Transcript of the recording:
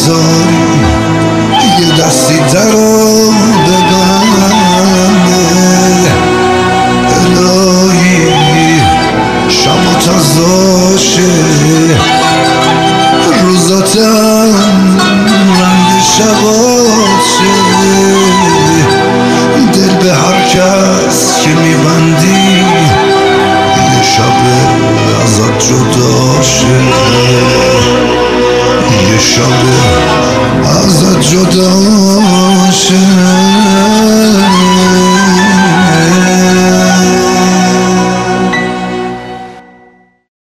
بذاری یه دستی درو ببنده الهی شب و تزاشه روزاتم رنگ شباشه دل به هر کس که میبندی یه شب ازت جداشه یه شب ازت جداشه